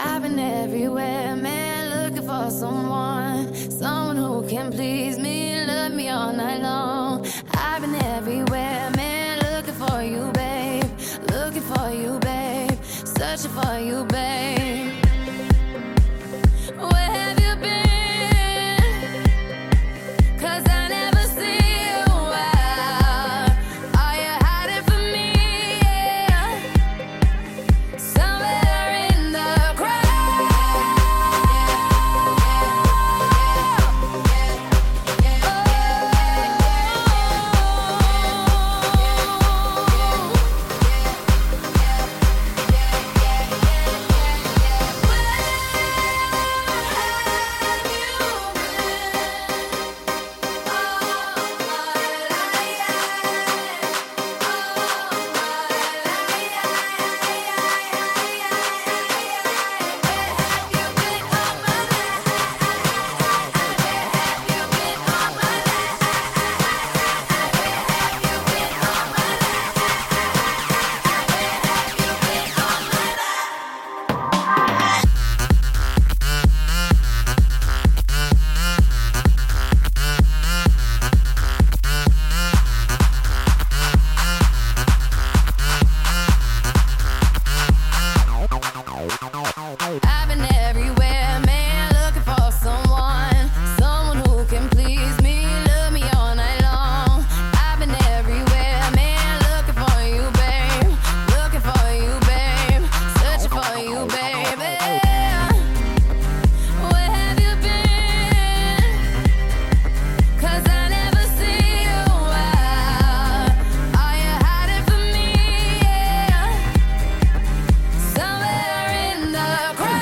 I've been everywhere, man, looking for someone who can please me, love me all night long. I've been everywhere, man, looking for you, babe, looking for you, babe, searching for you, babe. Where have you been? 'Cause I never see you out. Are you hiding from me? Yeah. Somewhere in the crowd. I've been everywhere, man, looking for someone who can please me, love me all night long. I've been everywhere, man, looking for you, babe, looking for you, babe, searching for you, baby. Where have you been? 'Cause I never see you out. Are you hiding from me? Yeah. Somewhere in the crowd.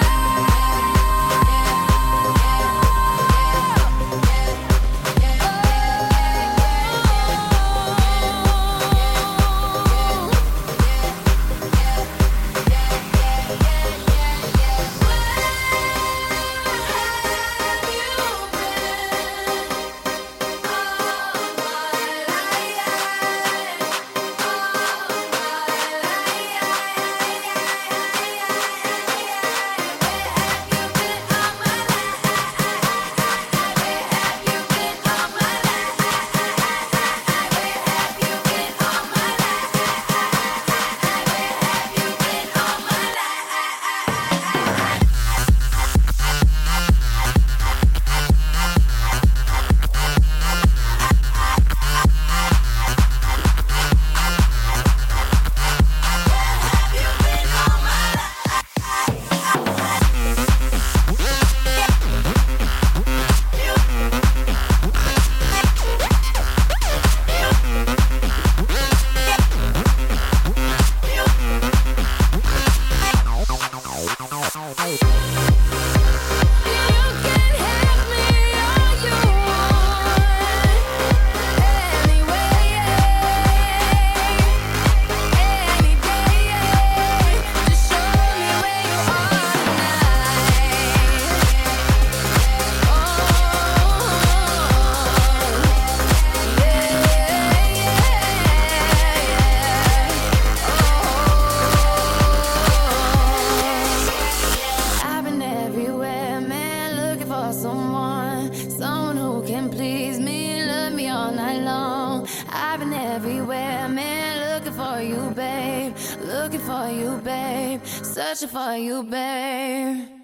Someone who can please me, love me all night long. I've been everywhere, man, looking for you, babe, looking for you, babe, searching for you, babe.